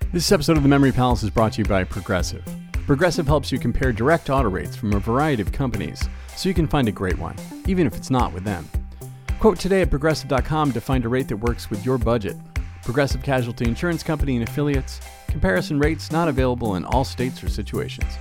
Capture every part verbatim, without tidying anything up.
This episode of the Memory Palace is brought to you by Progressive. Progressive helps you compare direct auto rates from a variety of companies so you can find a great one, even if it's not with them. Quote today at progressive dot com to find a rate that works with your budget. Progressive Casualty Insurance Company and Affiliates. Comparison rates not available in all states or situations.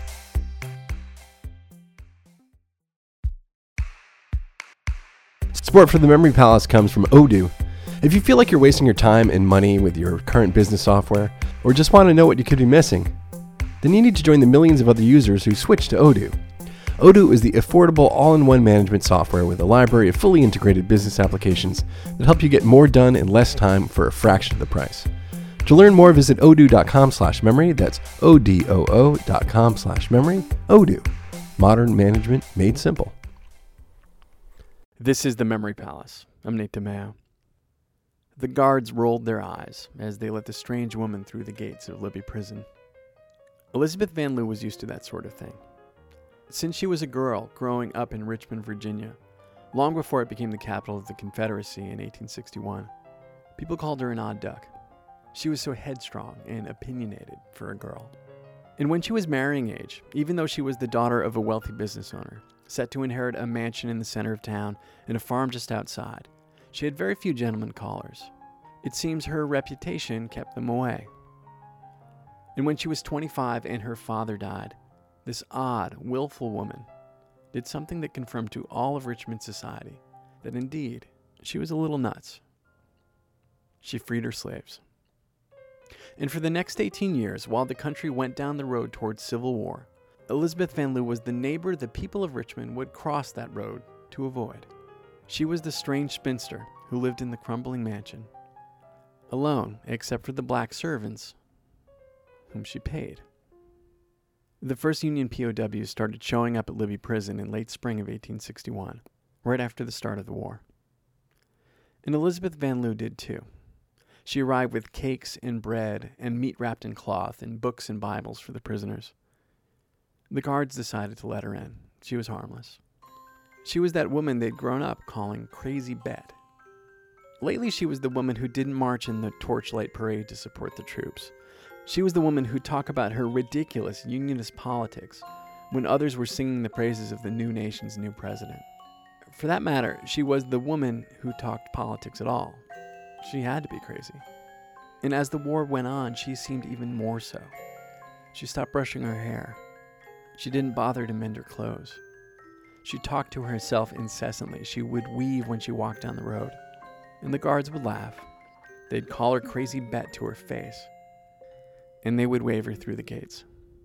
Support for the Memory Palace comes from Odoo. If you feel like you're wasting your time and money with your current business software, or just want to know what you could be missing, then you need to join the millions of other users who switch to Odoo. Odoo is the affordable all-in-one management software with a library of fully integrated business applications that help you get more done in less time for a fraction of the price. To learn more, visit odoo dot com slash memory. That's O D O O dot com slash memory. Odoo. Modern management made simple. This is the Memory Palace. I'm Nate DeMeo. The guards rolled their eyes as they let the strange woman through the gates of Libby Prison. Elizabeth Van Lew was used to that sort of thing. Since she was a girl growing up in Richmond, Virginia, long before it became the capital of the Confederacy in eighteen sixty-one, people called her an odd duck. She was so headstrong and opinionated for a girl. And when she was marrying age, even though she was the daughter of a wealthy business owner, set to inherit a mansion in the center of town and a farm just outside, she had very few gentlemen callers. It seems her reputation kept them away. And when she was twenty-five and her father died, this odd, willful woman did something that confirmed to all of Richmond society that indeed she was a little nuts. She freed her slaves. And for the next eighteen years, while the country went down the road towards civil war, Elizabeth Van Lew was the neighbor the people of Richmond would cross that road to avoid. She was the strange spinster who lived in the crumbling mansion, alone except for the black servants whom she paid. The first Union P O Ws started showing up at Libby Prison in late spring of eighteen sixty-one, right after the start of the war. And Elizabeth Van Lew did too. She arrived with cakes and bread and meat wrapped in cloth and books and Bibles for the prisoners. The guards decided to let her in. She was harmless. She was that woman they'd grown up calling Crazy Bet. Lately, she was the woman who didn't march in the torchlight parade to support the troops. She was the woman who'd talk about her ridiculous unionist politics when others were singing the praises of the new nation's new president. For that matter, she was the woman who talked politics at all. She had to be crazy. And as the war went on, she seemed even more so. She stopped brushing her hair. She didn't bother to mend her clothes. She talked to herself incessantly. She would weave when she walked down the road. And the guards would laugh. They'd call her Crazy Bet to her face. And they would wave her through the gates.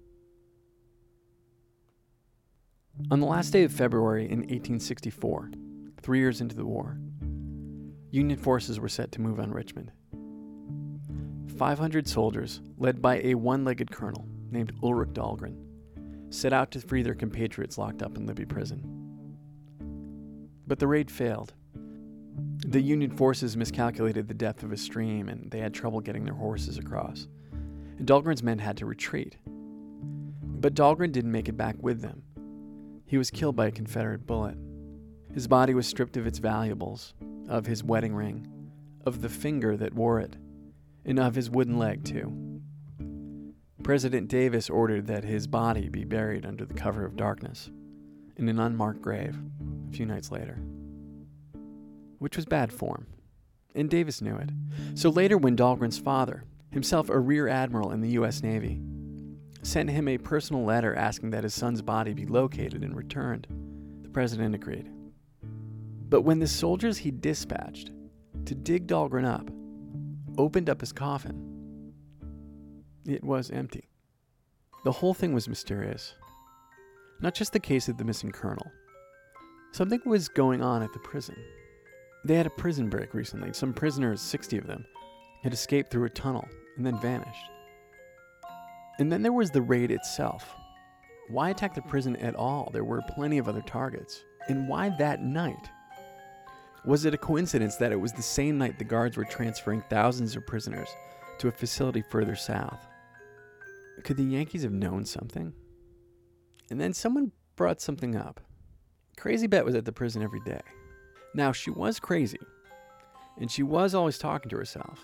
On the last day of February in eighteen sixty-four, three years into the war, Union forces were set to move on Richmond. five hundred soldiers, led by a one-legged colonel named Ulrich Dahlgren, set out to free their compatriots locked up in Libby Prison. But the raid failed. The Union forces miscalculated the depth of a stream, and they had trouble getting their horses across. And Dahlgren's men had to retreat. But Dahlgren didn't make it back with them. He was killed by a Confederate bullet. His body was stripped of its valuables, of his wedding ring, of the finger that wore it, and of his wooden leg, too. President Davis ordered that his body be buried under the cover of darkness in an unmarked grave a few nights later, which was bad form, and Davis knew it. So later, when Dahlgren's father, himself a rear admiral in the U S Navy, sent him a personal letter asking that his son's body be located and returned, the president agreed. But when the soldiers he dispatched to dig Dahlgren up opened up his coffin, it was empty. The whole thing was mysterious. Not just the case of the missing colonel. Something was going on at the prison. They had a prison break recently. Some prisoners, sixty of them, had escaped through a tunnel and then vanished. And then there was the raid itself. Why attack the prison at all? There were plenty of other targets. And why that night? Was it a coincidence that it was the same night the guards were transferring thousands of prisoners to a facility further south? Could the Yankees have known something? And then someone brought something up. Crazy Bet was at the prison every day. Now, she was crazy, and she was always talking to herself.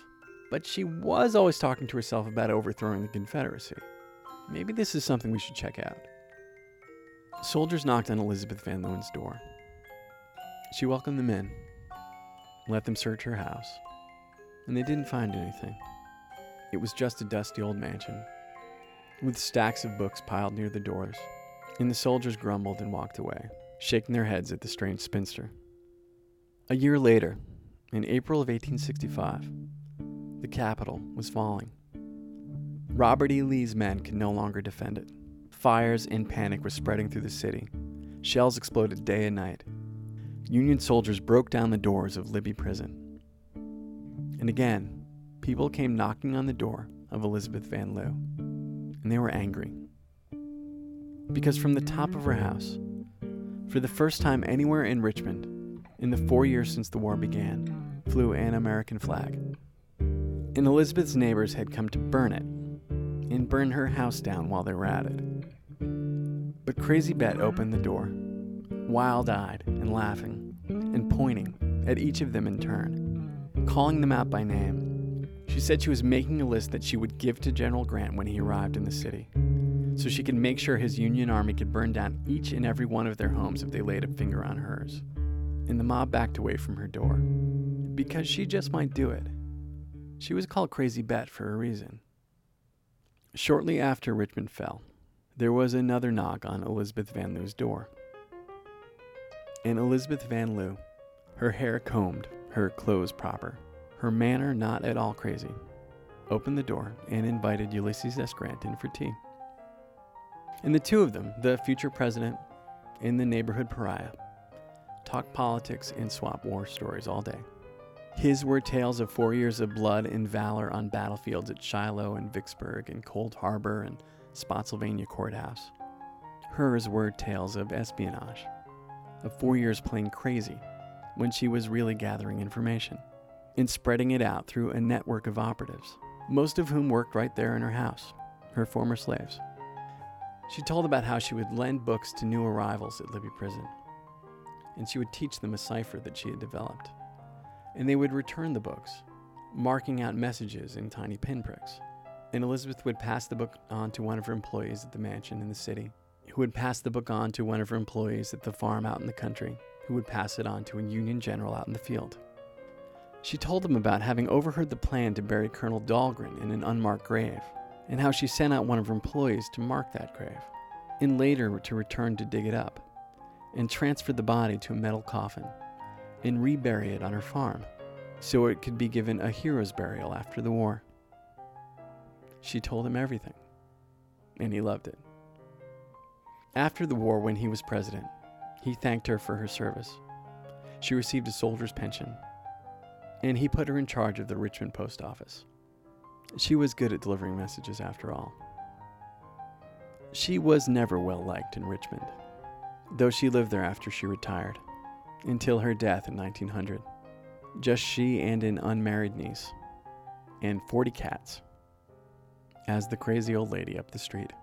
But she was always talking to herself about overthrowing the Confederacy. Maybe this is something we should check out. Soldiers knocked on Elizabeth Van Leeuwen's door. She welcomed them in, let them search her house, and they didn't find anything. It was just a dusty old mansion, with stacks of books piled near the doors, and the soldiers grumbled and walked away, shaking their heads at the strange spinster. A year later, in April of eighteen sixty-five, the Capitol was falling. Robert E. Lee's men could no longer defend it. Fires and panic were spreading through the city. Shells exploded day and night. Union soldiers broke down the doors of Libby Prison. And again, people came knocking on the door of Elizabeth Van Leeuw, and they were angry. Because from the top of her house, for the first time anywhere in Richmond, in the four years since the war began, flew an American flag. And Elizabeth's neighbors had come to burn it, and burn her house down while they were at it. But Crazy Bet opened the door, wild-eyed and laughing, and pointing at each of them in turn, calling them out by name. She said she was making a list that she would give to General Grant when he arrived in the city, so she could make sure his Union army could burn down each and every one of their homes if they laid a finger on hers. And the mob backed away from her door, because she just might do it. She was called Crazy Bet for a reason. Shortly after Richmond fell, there was another knock on Elizabeth Van Leeuw's door. And Elizabeth Van Leeuw, her hair combed, her clothes proper, her manner not at all crazy, opened the door and invited Ulysses S. Grant in for tea. And the two of them, the future president and the neighborhood pariah, talked politics and swap war stories all day. His were tales of four years of blood and valor on battlefields at Shiloh and Vicksburg and Cold Harbor and Spotsylvania Courthouse. Hers were tales of espionage, of four years playing crazy when she was really gathering information and spreading it out through a network of operatives, most of whom worked right there in her house, her former slaves. She told about how she would lend books to new arrivals at Libby Prison, and she would teach them a cipher that she had developed. And they would return the books, marking out messages in tiny pinpricks. And Elizabeth would pass the book on to one of her employees at the mansion in the city, who would pass the book on to one of her employees at the farm out in the country, who would pass it on to a Union general out in the field. She told them about having overheard the plan to bury Colonel Dahlgren in an unmarked grave, and how she sent out one of her employees to mark that grave, and later to return to dig it up, and transfer the body to a metal coffin, and rebury it on her farm, so it could be given a hero's burial after the war. She told him everything, and he loved it. After the war, when he was president, he thanked her for her service. She received a soldier's pension, and he put her in charge of the Richmond post office. She was good at delivering messages after all. She was never well liked in Richmond, though she lived there after she retired, until her death in nineteen hundred. Just she and an unmarried niece, and forty cats, as the crazy old lady up the street.